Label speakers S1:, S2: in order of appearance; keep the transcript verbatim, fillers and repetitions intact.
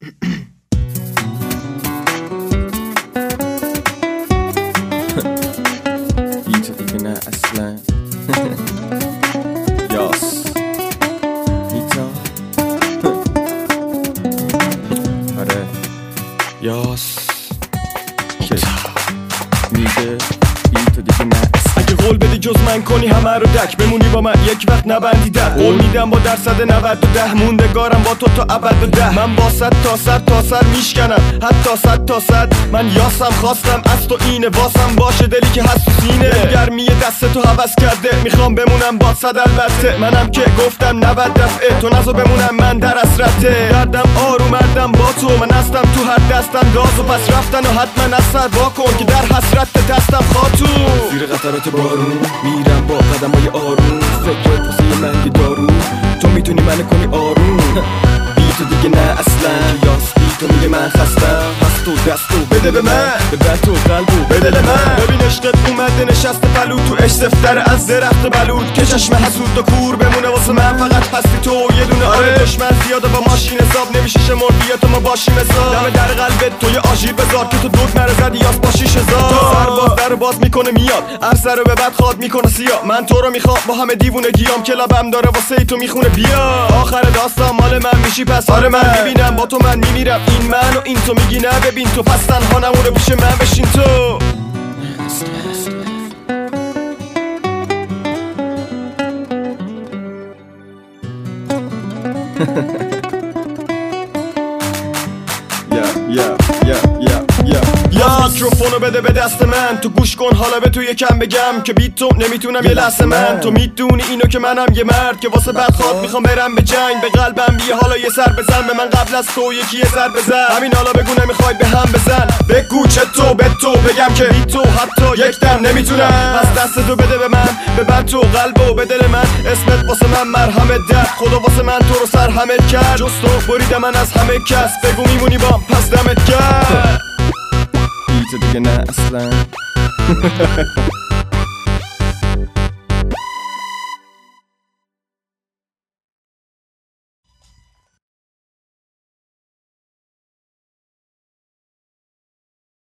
S1: بی تو دیگه نه اصلا. یاس میتا آره یاس میگه بی تو دیگه نه. اگه قول بدی جز من کنی همه رو دک، بمونی با من یک وقت نبندی ده. قول میدم با درصد نود و ده، موندگارم با تو تا ابد و ده. من با صد تا سر تا سر میشکنم، حتی صد تا صد. من یاسم خواستم از تو اینه، واسم باشه دلی که هست تو سینه. گرمی دست تو حوض کرده، میخوام بمونم با صد البته. منم که گفتم نود دفعه، تو نزو بمونم من در اسرته. دردم آروم مردم با تو، من هستم تو هر دستم گاز و پس رفتن و حتما از سر واکن که در حسرت دستم خاتون. زیر قطرات بارون میرم با قدمای آروم، فکرت واسه من یه دارو، تو میتونی منو کنی آروم. بی تو دیگه نه اصلا. یاس بی تو میگه من خستم، هست تو دستو بده به من، ببر تو قلبو به دل من. ببین عشقت اومده نشسته پلو تو عشق سفتر از درخت بلود، که چشم حسود و کور بمونه واسه من. فقط هستی تو یه دونه آره. دشمن زیاده با ماشین حساب نمیشه شمار، بیا تو ما باشیم حساب. دم در قلبت تو یه آژیر بذار که تو دود نره زدی یاس با شیش هزار. تو سرباز در باز میکنه میاد، عرصه رو به بعد خواد میکنه سیاه. من تو رو میخوام با همه دیوونگیام، کلابم داره واسه ای تو میخونه بیا. آخر داستان مال من میشی پس آره. من میبینم با تو من میمیرم، این من و این تو میگی نه ببین تو، پس تنها نمونه پیش من بشین تو. یا یا یا یا یا میکروفونو بده به دست من، تو گوش کن حالا به تو یکم بگم که بی تو نمیتونم یه لحظه من. تو میدونی اینو که منم یه مرد که واسه بدخواد میخوام برم به جنگ. به قلبم بی حالا یه سر بزن به من قبل از تو یکی یه سر بزن. همین حالا بگو نمیخوای به هم بزن، بگو چطور به تو بگم که بی تو حتی یک دم نمیتونم. پس دست تو بده به من، ببر تو قلبو به دل من. اسمت واسه من مرهمت درد، خدا واسه من تو رو سرهمت کرد. جز تو برید من از همه کس، بگو میمونی بام پس دمت کرد. بی تو دیگه نه اصلا.